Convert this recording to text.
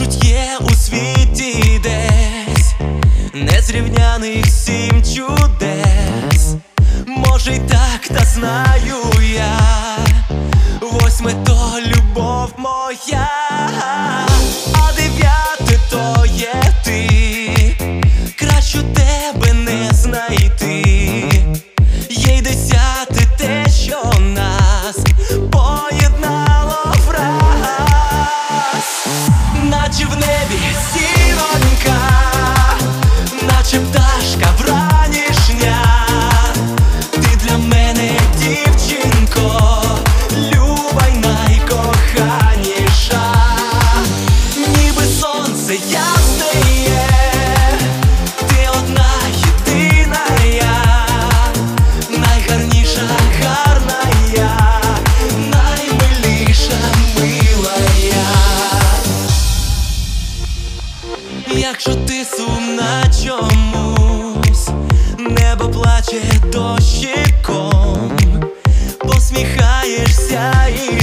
Кажуть, є у світі десь незрівняних 7 чудес. Може й так, та знаю я, 8 то любов моя, а 9 то є ти. Кращу тебе не знайти. Є й 10 те, що нас поєднало враз. Наче в небі зіронька, наче пташка вранішня. Ти для мене, дівчинко, люба й найкоханіша. Ніби сонце ясне є, ти одна єдина я, найгарніша, гарна я, наймиліша, мила я. Якщо ти сумна чомусь, небо плаче дощиком, посміхаєшся і